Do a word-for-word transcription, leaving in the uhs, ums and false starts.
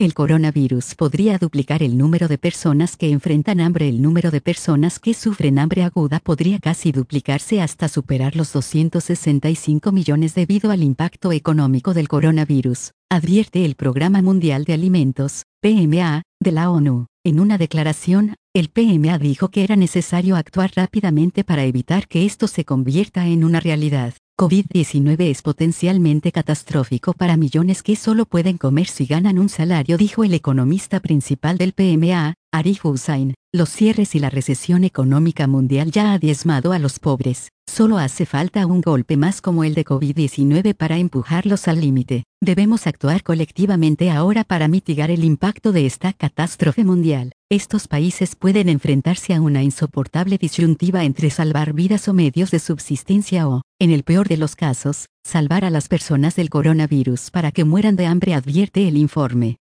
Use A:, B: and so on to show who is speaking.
A: El coronavirus podría duplicar el número de personas que enfrentan hambre. El número de personas que sufren hambre aguda podría casi duplicarse hasta superar los doscientos sesenta y cinco millones debido al impacto económico del coronavirus, advierte el Programa Mundial de Alimentos, P M A, de la ONU. En una declaración, el P M A dijo que era necesario actuar rápidamente para evitar que esto se convierta en una realidad. COVID diecinueve es potencialmente catastrófico para millones que solo pueden comer si ganan un salario, dijo el economista principal del P M A, Arif Hussain. Los cierres y la recesión económica mundial ya ha diezmado a los pobres. Solo hace falta un golpe más como el de COVID diecinueve para empujarlos al límite. Debemos actuar colectivamente ahora para mitigar el impacto de esta catástrofe mundial. Estos países pueden enfrentarse a una insoportable disyuntiva entre salvar vidas o medios de subsistencia o, en el peor de los casos, salvar a las personas del coronavirus para que mueran de hambre, advierte el informe.